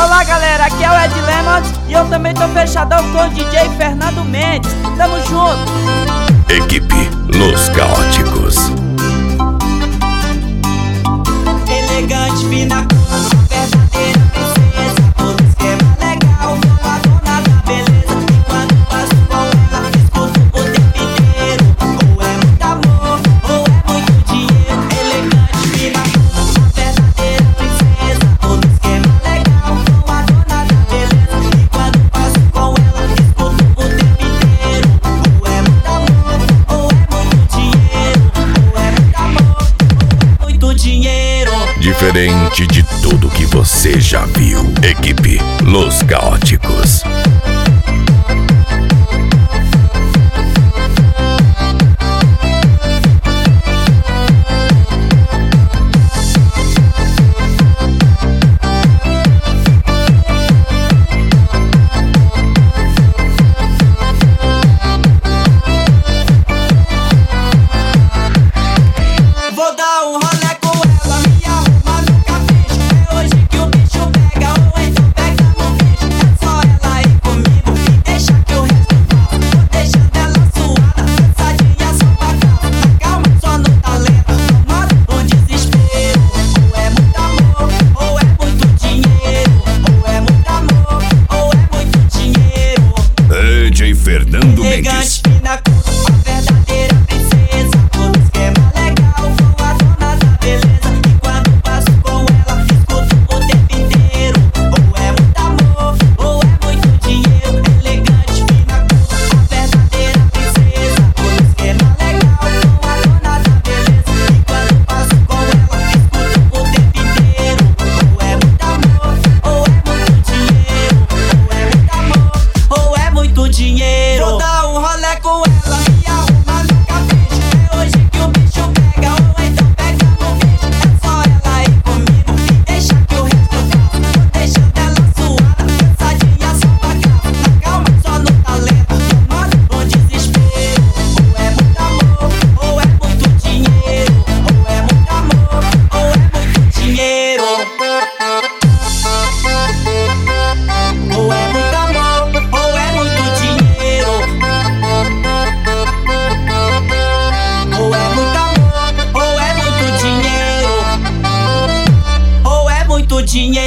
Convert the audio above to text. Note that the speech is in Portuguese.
Olá galera, aqui é o Ed Lemons e eu também tô fechadão com o DJ Fernando Mendes. Tamo junto. Equipe Los Caóticos. Elegante, fina, verdadeira princesa. Todo esquema legal, com a dona da beleza. E quando passo com ela, escuto o tempo inteiro. Ou é muito amor, ou é muito dinheiro. Elegante, fina, verdadeira princesa. Todo esquema legal, com a dona da beleza. E quando passo com ela, escuto o tempo inteiro. Ou é muito amor, ou é muito dinheiro. Ou é muito amor, ou é muito dinheiro. Diferente de tudo que você já viu. Equipe Los Caóticos. Vou dar um rolê com ela, me arruma no capricho. É hoje que o bicho pega, ou então pega no bicho. É só ela ir comigo e deixa que o resto eu faço. Tô deixando ela suada, cansadinha só pra calma. Calma, só no talento, tomando o desespero. Ou é muito amor, ou é muito dinheiro. Ou é muito amor, ou é muito dinheiro. DJ Fernando Mendes. Elegante, fina, a verdadeira princesa. Todo esquema legal, com a dona da beleza. E quando passo com ela, escuto o tempo inteiro. Ou é muito amor, ou é muito dinheiro. Elegante, fina, a verdadeira princesa. Todo esquema legal, com a dona da beleza. E quando passo com ela, escuto o tempo inteiro. Ou é muito amor, ou é muito dinheiro. Ou é muito amor, ou é muito dinheiro. Vou dar um rolê com ela, me arruma no capricho. É hoje que o bicho pega, ou então pega no bicho. É só ela ir comigo e deixa que o resto eu faço. Tô deixando ela suada, cansadinha só pra calma. Calma, só no talento, tomando o desespero. Ou é muito amor, ou é muito dinheiro. Ou é muito amor, ou é muito dinheiro. Ou é muito amor, ou é muito dinheiro. Ou é muito amor, ou é muito dinheiro. Ou é muito dinheiro.